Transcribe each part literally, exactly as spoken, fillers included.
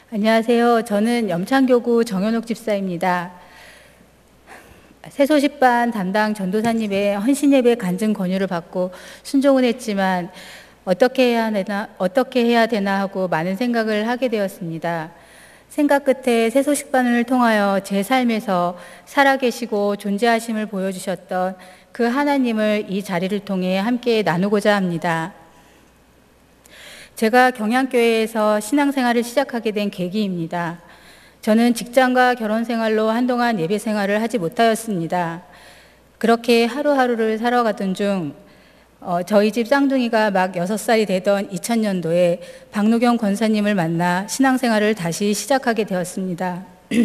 안녕하세요. 저는 염창교구 정현옥 집사입니다. 새소식반 담당 전도사님의 헌신예배 간증 권유를 받고 순종은 했지만 어떻게 해야 되나, 어떻게 해야 되나 하고 많은 생각을 하게 되었습니다. 생각 끝에 새소식반을 통하여 제 삶에서 살아계시고 존재하심을 보여주셨던 그 하나님을 이 자리를 통해 함께 나누고자 합니다. 제가 경양교회에서 신앙생활을 시작하게 된 계기입니다. 저는 직장과 결혼생활로 한동안 예배생활을 하지 못하였습니다. 그렇게 하루하루를 살아가던 중 어, 저희 집 쌍둥이가 막 여섯 살이 되던 이천 년도에 박노경 권사님을 만나 신앙생활을 다시 시작하게 되었습니다.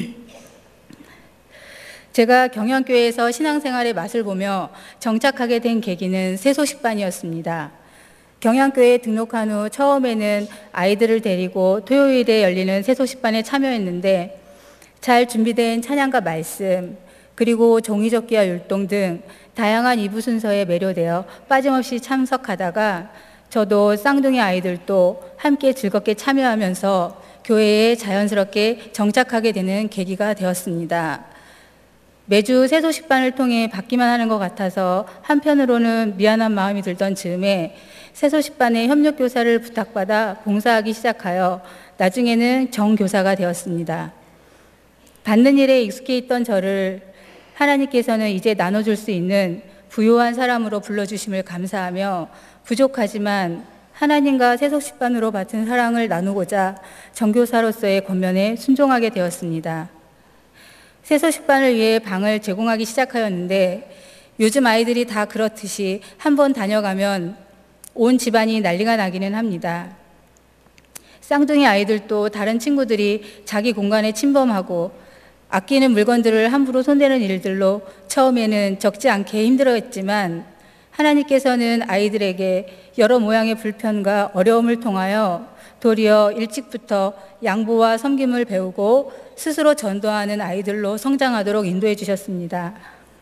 제가 경양교회에서 신앙생활의 맛을 보며 정착하게 된 계기는 새소식반이었습니다. 경양교회에 등록한 후 처음에는 아이들을 데리고 토요일에 열리는 새소식반에 참여했는데 잘 준비된 찬양과 말씀, 그리고 종이접기와 율동 등 다양한 이부 순서에 매료되어 빠짐없이 참석하다가 저도 쌍둥이 아이들도 함께 즐겁게 참여하면서 교회에 자연스럽게 정착하게 되는 계기가 되었습니다. 매주 새소식반을 통해 받기만 하는 것 같아서 한편으로는 미안한 마음이 들던 즈음에 새소식반의 협력교사를 부탁받아 봉사하기 시작하여 나중에는 정교사가 되었습니다. 받는 일에 익숙해 있던 저를 하나님께서는 이제 나눠줄 수 있는 부요한 사람으로 불러주심을 감사하며 부족하지만 하나님과 새소식반으로 받은 사랑을 나누고자 정교사로서의 권면에 순종하게 되었습니다. 새소식반을 위해 방을 제공하기 시작하였는데 요즘 아이들이 다 그렇듯이 한번 다녀가면 온 집안이 난리가 나기는 합니다. 쌍둥이 아이들도 다른 친구들이 자기 공간에 침범하고 아끼는 물건들을 함부로 손대는 일들로 처음에는 적지 않게 힘들어했지만 하나님께서는 아이들에게 여러 모양의 불편과 어려움을 통하여 도리어 일찍부터 양보와 섬김을 배우고 스스로 전도하는 아이들로 성장하도록 인도해 주셨습니다.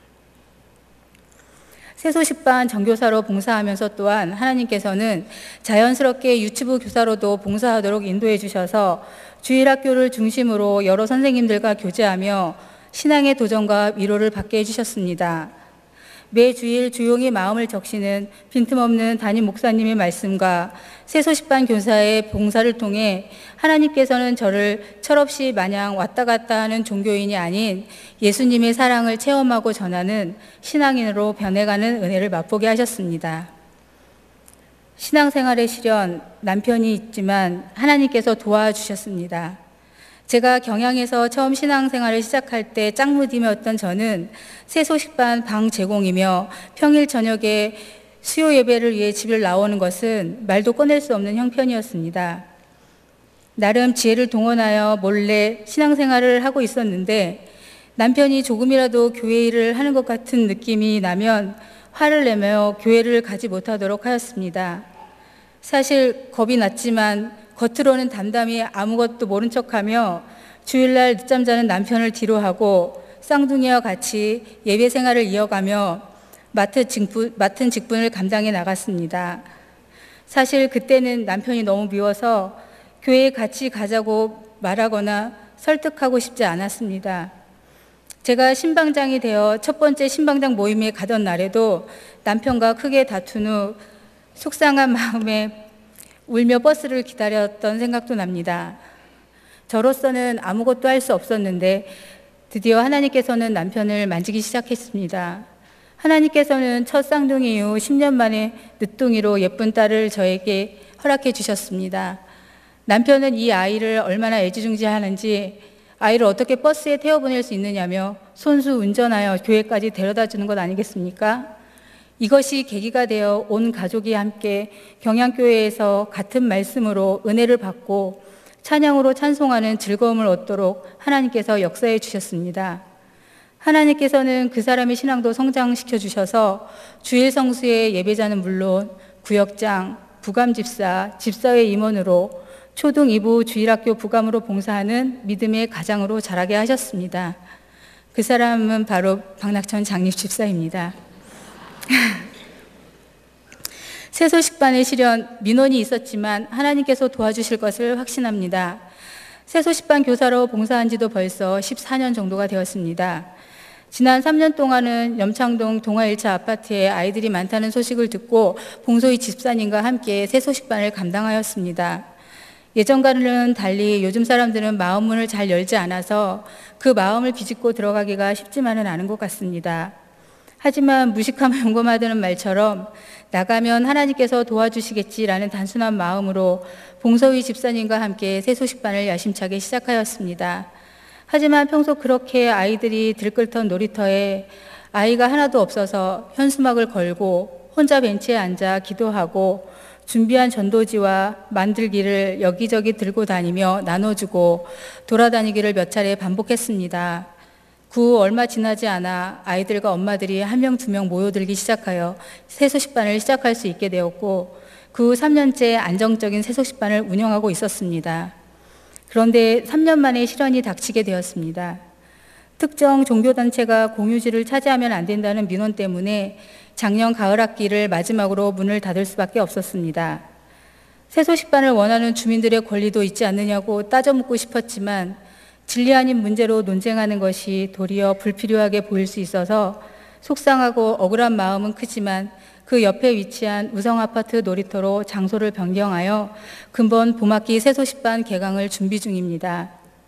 새소식반 정교사로 봉사하면서 또한 하나님께서는 자연스럽게 유치부 교사로도 봉사하도록 인도해 주셔서 주일학교를 중심으로 여러 선생님들과 교제하며 신앙의 도전과 위로를 받게 해주셨습니다. 매 주일 조용히 마음을 적시는 빈틈없는 담임 목사님의 말씀과 새소식반 교사의 봉사를 통해 하나님께서는 저를 철없이 마냥 왔다 갔다 하는 종교인이 아닌 예수님의 사랑을 체험하고 전하는 신앙인으로 변해가는 은혜를 맛보게 하셨습니다. 신앙생활의 시련, 남편이 있지만 하나님께서 도와주셨습니다. 제가 경양에서 처음 신앙생활을 시작할 때 짝무dim이었던 저는 새소식반 방 제공이며 평일 저녁에 수요 예배를 위해 집을 나오는 것은 말도 꺼낼 수 없는 형편이었습니다. 나름 지혜를 동원하여 몰래 신앙생활을 하고 있었는데 남편이 조금이라도 교회 일을 하는 것 같은 느낌이 나면 화를 내며 교회를 가지 못하도록 하였습니다. 사실 겁이 났지만 겉으로는 담담히 아무것도 모른 척하며 주일날 늦잠 자는 남편을 뒤로하고 쌍둥이와 같이 예배 생활을 이어가며 맡은 직분, 맡은 직분을 감당해 나갔습니다. 사실 그때는 남편이 너무 미워서 교회에 같이 가자고 말하거나 설득하고 싶지 않았습니다. 제가 신방장이 되어 첫 번째 신방장 모임에 가던 날에도 남편과 크게 다툰 후 속상한 마음에 울며 버스를 기다렸던 생각도 납니다. 저로서는 아무것도 할 수 없었는데 드디어 하나님께서는 남편을 만지기 시작했습니다. 하나님께서는 첫 쌍둥이 이후 십 년 만에 늦둥이로 예쁜 딸을 저에게 허락해 주셨습니다. 남편은 이 아이를 얼마나 애지중지하는지 아이를 어떻게 버스에 태워보낼 수 있느냐며 손수 운전하여 교회까지 데려다 주는 것 아니겠습니까? 이것이 계기가 되어 온 가족이 함께 경양교회에서 같은 말씀으로 은혜를 받고 찬양으로 찬송하는 즐거움을 얻도록 하나님께서 역사해 주셨습니다. 하나님께서는 그 사람의 신앙도 성장시켜 주셔서 주일 성수의 예배자는 물론 구역장, 부감집사, 집사회 임원으로 초등 이 부 주일학교 부감으로 봉사하는 믿음의 가장으로 자라게 하셨습니다. 그 사람은 바로 박낙천 장립 집사입니다. 새소식반의 시련, 민원이 있었지만 하나님께서 도와주실 것을 확신합니다. 세소식반 교사로 봉사한 지도 벌써 십사 년 정도가 되었습니다. 지난 삼 년 동안은 염창동 동아 일 차 아파트에 아이들이 많다는 소식을 듣고 봉소희 집사님과 함께 세소식반을 감당하였습니다. 예전과는 달리 요즘 사람들은 마음 문을 잘 열지 않아서 그 마음을 비집고 들어가기가 쉽지만은 않은 것 같습니다. 하지만 무식하면 용검하다는 말처럼 나가면 하나님께서 도와주시겠지라는 단순한 마음으로 봉소희 집사님과 함께 세소식반을 야심차게 시작하였습니다. 하지만 평소 그렇게 아이들이 들끓던 놀이터에 아이가 하나도 없어서 현수막을 걸고 혼자 벤치에 앉아 기도하고 준비한 전도지와 만들기를 여기저기 들고 다니며 나눠주고 돌아다니기를 몇 차례 반복했습니다. 그 후 얼마 지나지 않아 아이들과 엄마들이 한 명, 두 명 모여들기 시작하여 세소식반을 시작할 수 있게 되었고 그 후 삼 년째 안정적인 세소식반을 운영하고 있었습니다. 그런데 삼 년 만에 실현이 닥치게 되었습니다. 특정 종교단체가 공유지를 차지하면 안 된다는 민원 때문에 작년 가을 학기를 마지막으로 문을 닫을 수밖에 없었습니다. 세소식반을 원하는 주민들의 권리도 있지 않느냐고 따져 묻고 싶었지만 진리 아닌 문제로 논쟁하는 것이 도리어 불필요하게 보일 수 있어서 속상하고 억울한 마음은 크지만 그 옆에 위치한 우성아파트 놀이터로 장소를 변경하여 근본 봄학기 세소식반 개강을 준비 중입니다.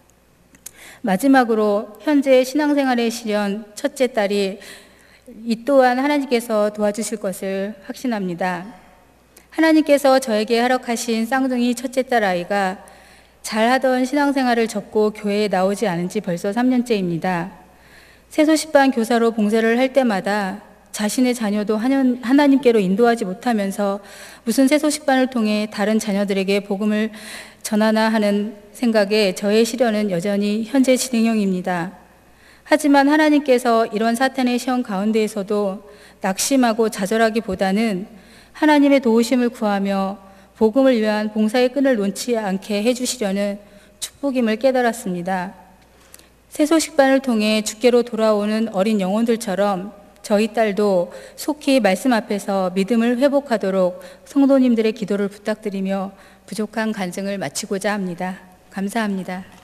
마지막으로 현재 신앙생활의 실현 첫째 딸이 이 또한 하나님께서 도와주실 것을 확신합니다. 하나님께서 저에게 허락하신 쌍둥이 첫째 딸 아이가 잘하던 신앙생활을 접고 교회에 나오지 않은 지 벌써 삼 년째입니다. 세소식반 교사로 봉사를 할 때마다 자신의 자녀도 하나님께로 인도하지 못하면서 무슨 세소식반을 통해 다른 자녀들에게 복음을 전하나 하는 생각에 저의 시련은 여전히 현재 진행형입니다. 하지만 하나님께서 이런 사탄의 시험 가운데에서도 낙심하고 좌절하기보다는 하나님의 도우심을 구하며 복음을 위한 봉사의 끈을 놓지 않게 해주시려는 축복임을 깨달았습니다. 세소식반을 통해 주께로 돌아오는 어린 영혼들처럼 저희 딸도 속히 말씀 앞에서 믿음을 회복하도록 성도님들의 기도를 부탁드리며 부족한 간증을 마치고자 합니다. 감사합니다.